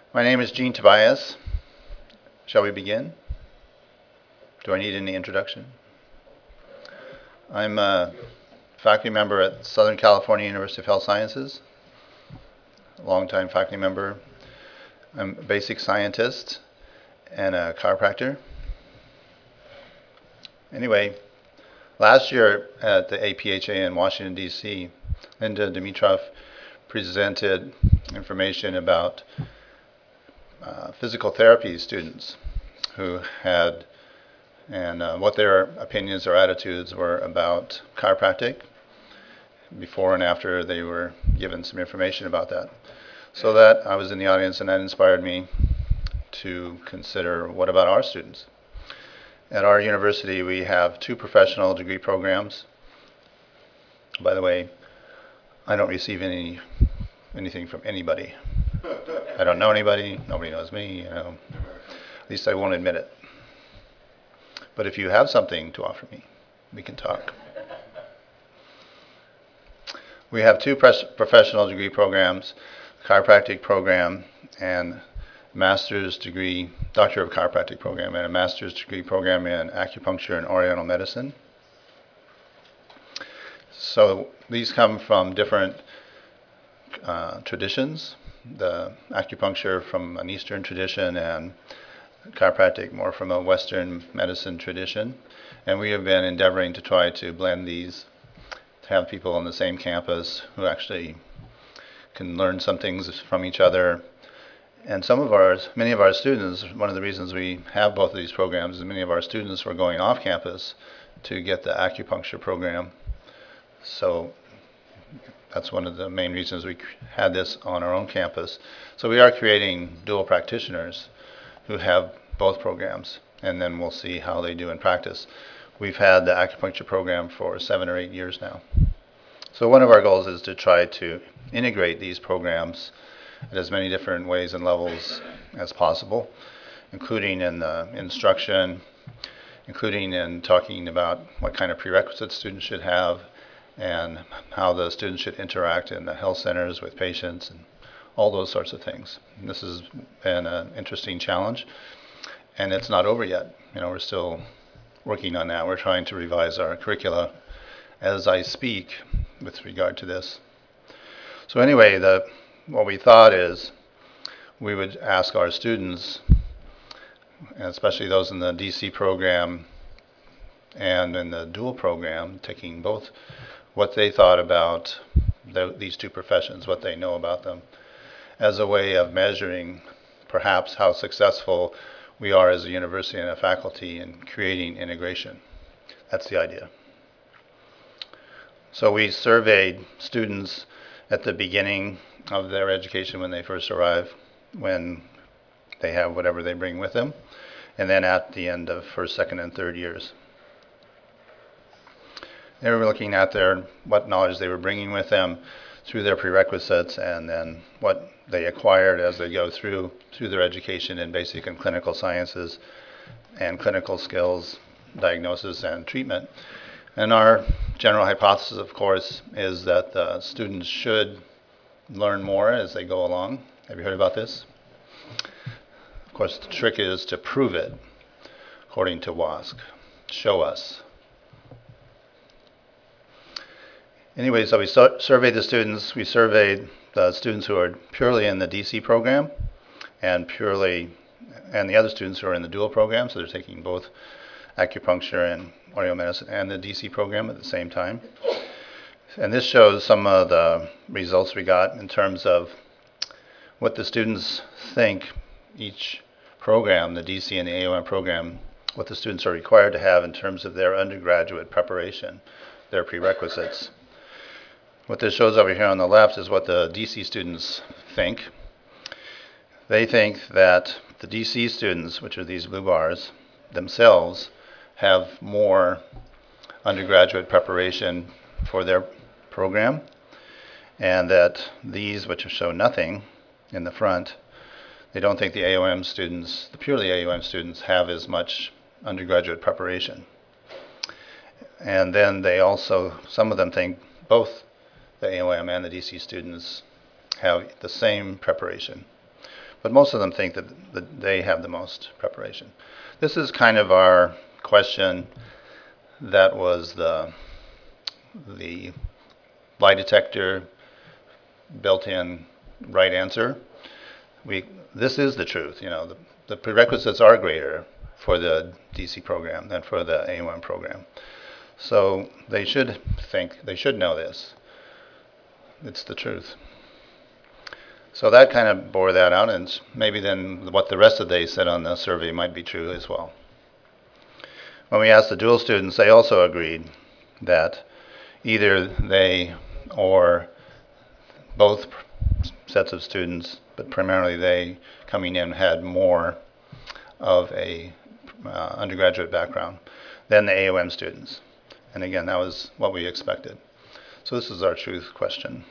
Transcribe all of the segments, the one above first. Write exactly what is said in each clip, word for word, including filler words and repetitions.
My name is Gene Tobias. Shall we begin? Do I need any introduction? I'm a faculty member at Southern California University of Health Sciences, a longtime faculty member. I'm a basic scientist and a chiropractor. Anyway, last year at the A P H A in Washington, D C, Linda Dimitrov presented information about uh, physical therapy students who had and uh, what their opinions or attitudes were about chiropractic before and after they were given some information about that. So that I was in the audience, and that inspired me to consider, what about our students? At our university, we have two professional degree programs. By the way, I don't receive any anything from anybody. I don't know anybody. Nobody knows me. You know. At least I won't admit it. But if you have something to offer me, we can talk. We have two professional degree programs, chiropractic program and master's degree, Doctor of Chiropractic program, and a master's degree program in acupuncture and oriental medicine. So these come from different uh, traditions, the acupuncture from an Eastern tradition and chiropractic more from a Western medicine tradition. And we have been endeavoring to try to blend these, to have people on the same campus who actually can learn some things from each other. And some of our, many of our students, one of the reasons we have both of these programs is many of our students were going off campus to get the acupuncture program. So that's one of the main reasons we had this on our own campus. So we are creating dual practitioners who have both programs, and then we'll see how they do in practice. We've had the acupuncture program for seven or eight years now. So one of our goals is to try to integrate these programs at as many different ways and levels as possible, including in the instruction, including in talking about what kind of prerequisites students should have and how the students should interact in the health centers with patients and all those sorts of things. And this has been an interesting challenge, and it's not over yet. You know, we're still working on that. We're trying to revise our curricula as I speak with regard to this. So anyway, the what we thought is we would ask our students, especially those in the D C program and in the dual program, taking both, what they thought about the, these two professions, what they know about them, as a way of measuring perhaps how successful we are as a university and a faculty in creating integration. That's the idea. So we surveyed students at the beginning of their education when they first arrive, when they have whatever they bring with them, and then at the end of first, second, and third years. They were looking at their what knowledge they were bringing with them through their prerequisites, and then what they acquired as they go through through their education in basic and clinical sciences and clinical skills, diagnosis, and treatment. And our general hypothesis, of course, is that the students should learn more as they go along. Have you heard about this? Of course, the trick is to prove it, according to W A S C. Show us. Anyway, so we so surveyed the students. We surveyed the students who are purely in the D C program and purely, and the other students who are in the dual program, so they're taking both acupuncture and oriental medicine and the D C program at the same time. And this shows some of the results we got in terms of what the students think each program, the D C and the A O M program, what the students are required to have in terms of their undergraduate preparation, their prerequisites. What this shows over here on the left is what the D C students think. They think that the D C students, which are these blue bars, themselves have more undergraduate preparation for their program, and that these, which show nothing in the front, they don't think the A O M students, the purely A O M students, have as much undergraduate preparation. And then they also, some of them think both the A O M and the D C students have the same preparation. but most of them think that, that they have the most preparation. This is kind of our question that was the, the lie detector built-in right answer. We, this is the truth. You know, the, the prerequisites are greater for the D C program than for the A O M program. So they should think, they should know this. It's the truth. So that kind of bore that out, and maybe then what the rest of the day said on the survey might be true as well. When we asked the dual students, they also agreed that either they or both sets of students, but primarily they coming in, had more of a uh, undergraduate background than the A O M students. And again, that was what we expected. So this is our truth question.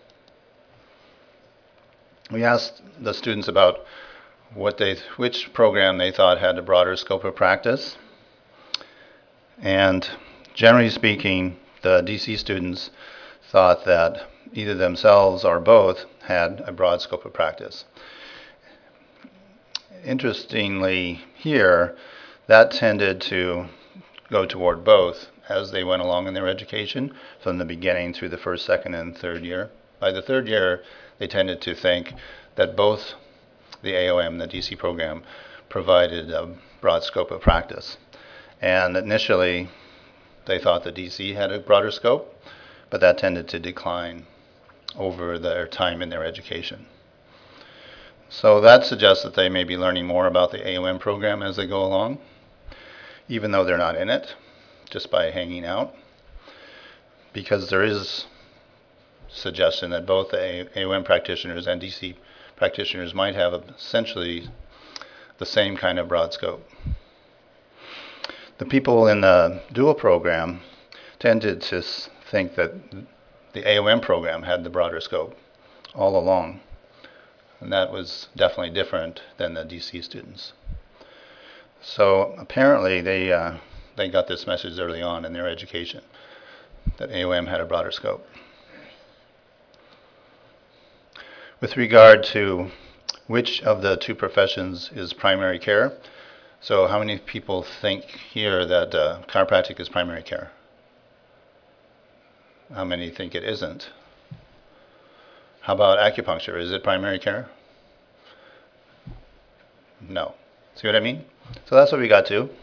We asked the students about what they, which program they thought had a broader scope of practice. And generally speaking, the D C students thought that either themselves or both had a broad scope of practice. Interestingly here, that tended to go toward both as they went along in their education from the beginning through the first, second, and third year. By the third year, they tended to think that both the A O M and the D C program provided a broad scope of practice. And initially, they thought the D C had a broader scope, but that tended to decline over their time in their education. So that suggests that they may be learning more about the A O M program as they go along, even though they're not in it, just by hanging out, because there is suggestion that both the A O M practitioners and D C practitioners might have essentially the same kind of broad scope. The people in the dual program tended to think that the A O M program had the broader scope all along, and that was definitely different than the D C students. So apparently they, uh, they got this message early on in their education, that A O M had a broader scope. With regard to which of the two professions is primary care, so how many people think here that uh, chiropractic is primary care? How many think it isn't? How about acupuncture? Is it primary care? No. See what I mean? So that's what we got to.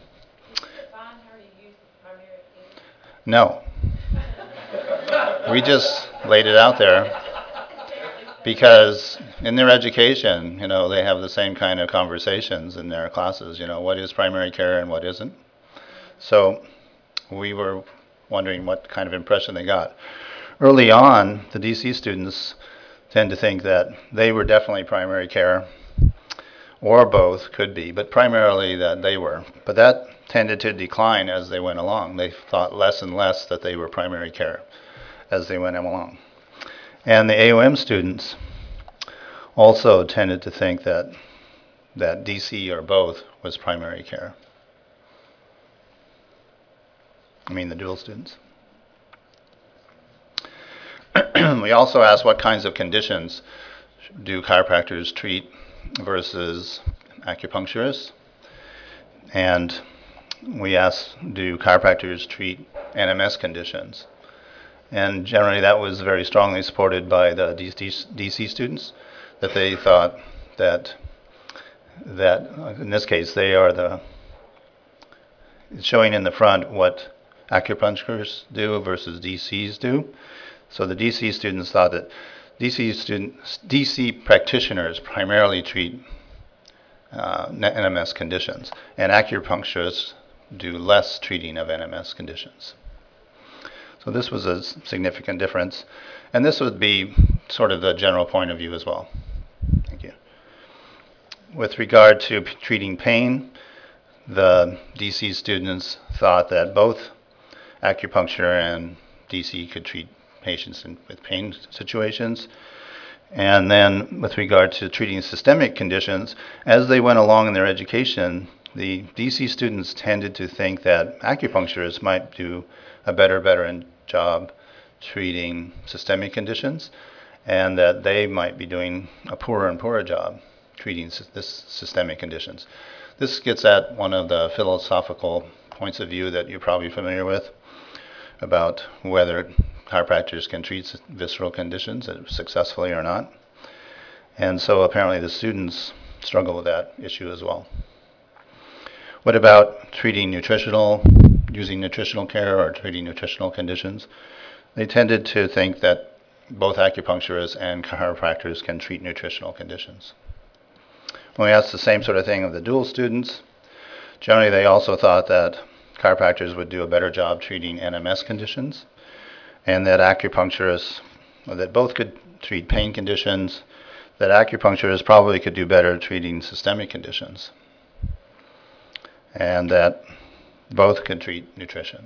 No. We just laid it out there because in their education, you know, they have the same kind of conversations in their classes, you know, what is primary care and what isn't. So we were wondering what kind of impression they got. Early on, the D C students tend to think that they were definitely primary care, or both, could be, but primarily that they were. But that tended to decline as they went along. They thought less and less that they were primary care as they went along. And the A O M students also tended to think that that D C or both was primary care. I mean the dual students. We also asked what kinds of conditions do chiropractors treat versus acupuncturists. And we asked, do chiropractors treat N M S conditions? And generally that was very strongly supported by the D C students, that they thought that, that in this case, they are the, showing in the front what acupuncturists do versus D Cs do. So the D C students thought that D C students, D C practitioners primarily treat uh, N M S conditions, and acupuncturists do less treating of N M S conditions. So this was a significant difference, and this would be sort of the general point of view as well. Thank you. With regard to p- treating pain, the D C students thought that both acupuncture and D C could treat patients in, with pain situations. And then with regard to treating systemic conditions, as they went along in their education, the D C students tended to think that acupuncturists might do a better, better job treating systemic conditions, and that they might be doing a poorer and poorer job treating sy- this systemic conditions. This gets at one of the philosophical points of view that you're probably familiar with about whether chiropractors can treat visceral conditions successfully or not. And so apparently the students struggle with that issue as well. What about treating nutritional, using nutritional care or treating nutritional conditions? They tended to think that both acupuncturists and chiropractors can treat nutritional conditions. When we asked the same sort of thing of the dual students, generally they also thought that chiropractors would do a better job treating N M S conditions, and that acupuncturists, or that both could treat pain conditions, that acupuncturists probably could do better treating systemic conditions, and that both could treat nutrition.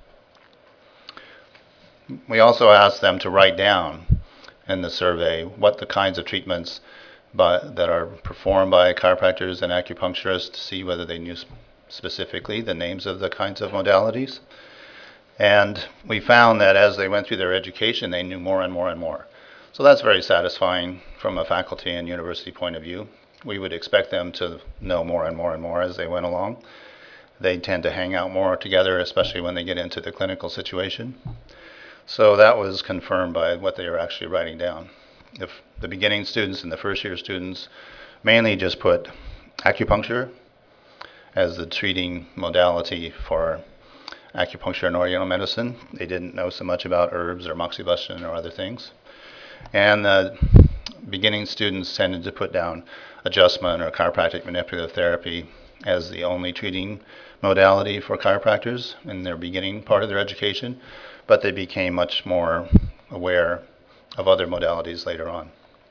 We also asked them to write down in the survey what the kinds of treatments by, that are performed by chiropractors and acupuncturists to see whether they knew specifically the names of the kinds of modalities. And we found that as they went through their education, they knew more and more and more. So that's very satisfying from a faculty and university point of view. We would expect them to know more and more and more as they went along. They tend to hang out more together, especially when they get into the clinical situation. So that was confirmed by what they were actually writing down. If the beginning students and the first year students mainly just put acupuncture as the treating modality for acupuncture and oriental medicine. They didn't know so much about herbs or moxibustion or other things. And the beginning students tended to put down adjustment or chiropractic manipulative therapy as the only treating modality for chiropractors in their beginning part of their education, but they became much more aware of other modalities later on.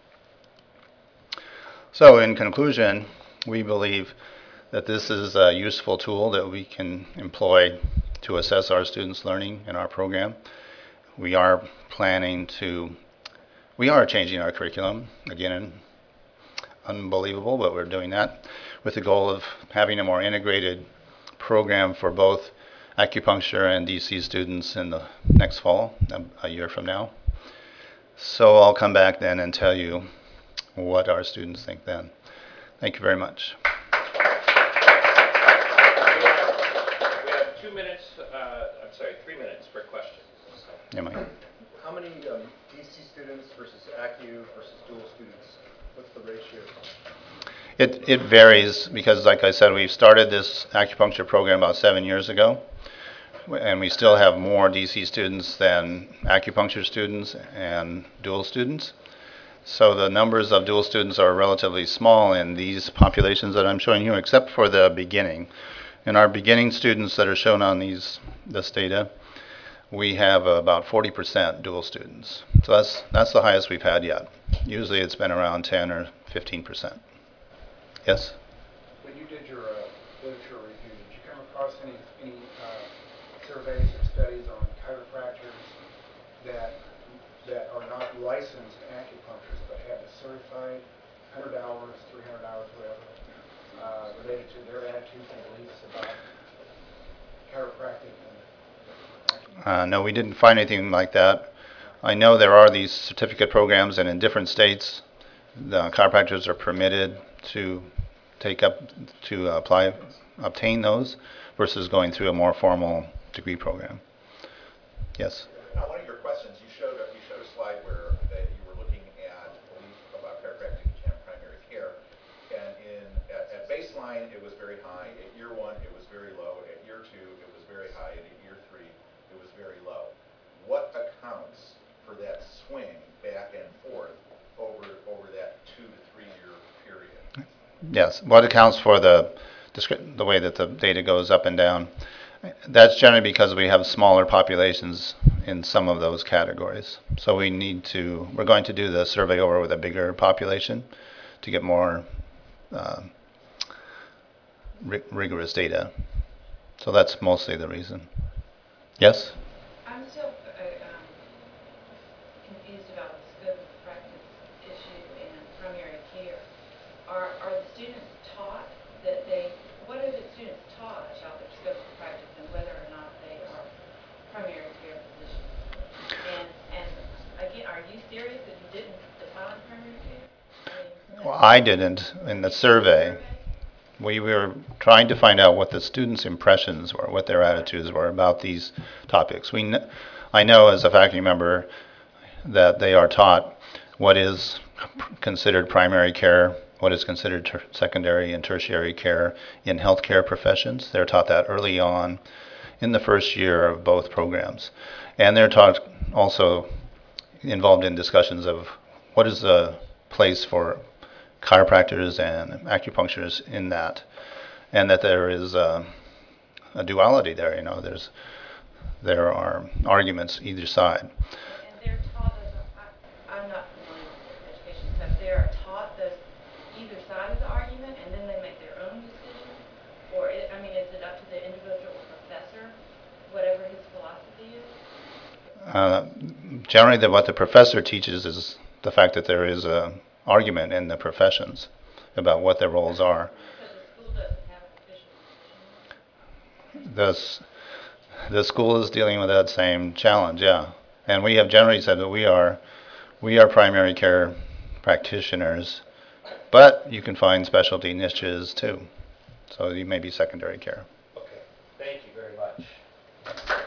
So in conclusion, we believe that this is a useful tool that we can employ to assess our students' learning in our program. We are planning to, we are changing our curriculum, again, unbelievable, but we're doing that with the goal of having a more integrated program for both acupuncture and D C students in the next fall, a, a year from now. So I'll come back then and tell you what our students think then. Thank you very much. We have two minutes, uh, I'm sorry, three minutes for questions. Yeah, Mike. How many um, D C students versus Acu versus dual students? What's the ratio? It, it varies because, like I said, we started this acupuncture program about seven years ago, and we still have more D C students than acupuncture students and dual students. So the numbers of dual students are relatively small in these populations that I'm showing you, except for the beginning. In our beginning students that are shown on these this data, we have about forty percent dual students. So that's, that's the highest we've had yet. Usually it's been around ten or fifteen percent. Yes? When you did your uh, literature review, did you come across any, any uh, surveys or studies on chiropractors that that are not licensed acupuncturists but have a certified one hundred hours, three hundred hours, whatever, uh, related to their attitudes and beliefs about chiropractic and Uh, no, we didn't find anything like that. I know there are these certificate programs, and in different states, the chiropractors are permitted to take up, to apply, obtain those, versus going through a more formal degree program. Yes? Now, one of your questions, you showed a, you showed a slide where that you were looking at belief about chiropractic and primary care, and in at, at baseline it was very high. At year one it was very low. At year two it was very high, and at year three it was very low. What accounts for that swing back and forth over over that two to three year period? Yes. What accounts for the the way that the data goes up and down? That's generally because we have smaller populations in some of those categories. So we need to, we're going to do the survey over with a bigger population to get more uh, ri rigorous data. So that's mostly the reason. Yes? I'm still uh, um, confused about the scope of practice issue and primary care. Are, are the students taught that they, what are the students taught about their scope of practice and whether or not they are primary care physicians? And, and again, are you serious that you didn't define primary care? I mean, Well, I didn't in the survey. We were trying to find out what the students' impressions were, what their attitudes were about these topics. We, kn I know as a faculty member that they are taught what is considered primary care, what is considered ter secondary and tertiary care in healthcare professions. They're taught that early on in the first year of both programs. And they're taught also involved in discussions of what is the place for chiropractors and acupuncturists in that, and that there is a, a duality there. You know, there's there are arguments either side. And they're taught those, I, I'm not familiar with education stuff, they are taught those either side of the argument and then they make their own decision? Or, it, I mean, is it up to the individual professor, whatever his philosophy is? Uh, generally, the, what the professor teaches is the fact that there is a argument in the professions about what their roles are. So the school doesn't have an official decision? The, s- the school is dealing with that same challenge, yeah. And we have generally said that we are, we are primary care practitioners, but you can find specialty niches too. So you may be secondary care. Okay, thank you very much.